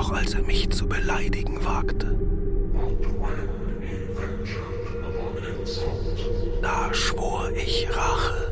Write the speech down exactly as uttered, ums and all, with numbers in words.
Doch als er mich zu beleidigen wagte, da schwor ich Rache.